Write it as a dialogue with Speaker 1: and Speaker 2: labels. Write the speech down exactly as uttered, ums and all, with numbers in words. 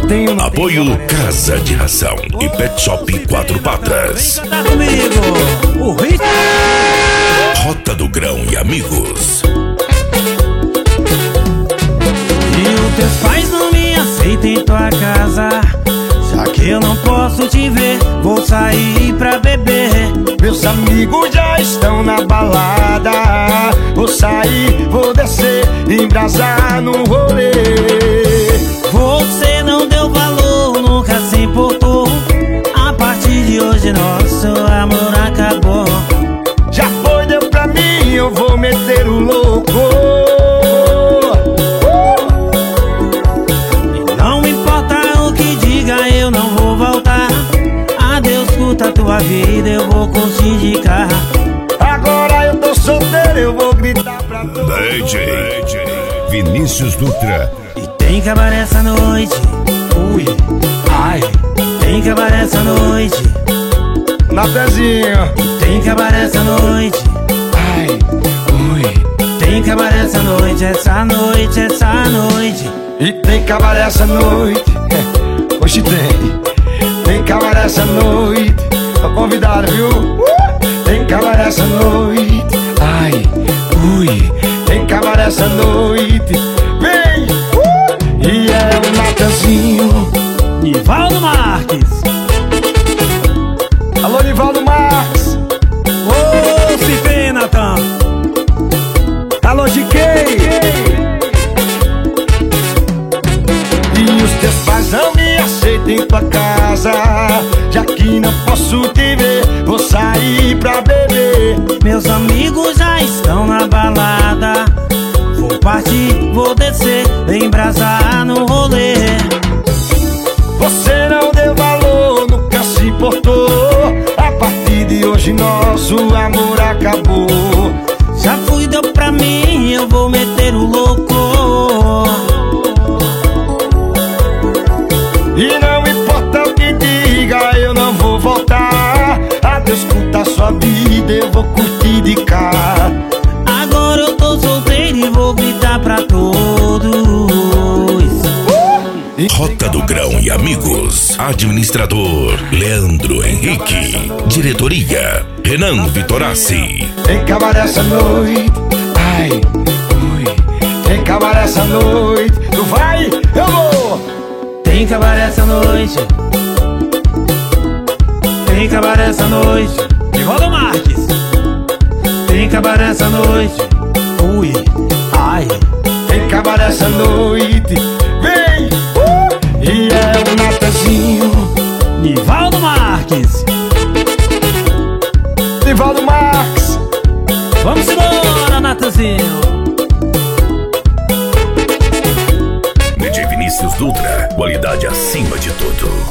Speaker 1: tenho, não
Speaker 2: Apoio
Speaker 1: tenho
Speaker 2: Casa de Ração e Pet Shop Quatro Patas.
Speaker 1: Tá comigo, o ritmo.
Speaker 2: Rota do Grão e Amigos.
Speaker 1: E os teus pais não me aceitam em tua casa. Já que eu não posso te ver, vou sair pra beber. Meus amigos já estão na balada. Vou sair, vou descer, embrasar no rolê. Você não deu valor, nunca se importou. A partir de hoje nosso amor acabou. Já foi, deu pra mim, eu vou meter o louco. Não importa o que diga, eu não vou voltar. Adeus, curta a tua vida, eu vou curtir de carro. Agora eu tô solteiro, eu vou gritar pra todo mundo.
Speaker 2: D J Vinícius Dutra.
Speaker 1: E tem cabaré essa noite. Ui, ai. Tem cabaré essa noite. Na pezinha. E tem cabaré essa noite. Ai, ui. Tem cabaré essa noite, essa noite, essa noite. E tem cabaré essa noite. Hoje tem. Tem cabaré essa noite. Tô convidado, viu? Uh! Tem cabaré essa noite. Ai, ui. Tem cabaré essa noite. Vem! Uh! E é o Natanzinho. Nivaldo Marques. Alô, Nivaldo Marques. Ô, se vem, Natan. Alô, G K. E os teus pais não me aceitam em tua casa. Já que não posso te ver, vou sair pra beber. Meus amigos já estão na balada. Vou partir, vou descer, embrasar no rolê. Você não deu valor, nunca se importou. A partir de hoje nosso amor acabou. Já fui, deu pra mim, eu vou meter o louco. E não importa o que diga, eu não vou voltar. Adeus, curta a sua vida, eu vou curtir de cá. Agora eu tô solteiro e vou gritar pra todos.
Speaker 2: Rota do Grão e Amigos. Administrador Leandro Henrique. Diretoria Renan Vitorassi.
Speaker 1: Tem cabaré essa noite. Ai, ui. Tem cabaré essa noite. Tu vai, eu vou. Tem cabaré essa noite. Tem cabaré essa noite. Nivaldo Marques. Tem cabaré essa noite. Ui, ai. Tem cabaré essa noite. Vem! Uh! E é o Natanzinho. Nivaldo Marques. Nivaldo Marques. Vamos embora, Natanzinho.
Speaker 2: D J Vinícius Dutra. Qualidade acima de tudo.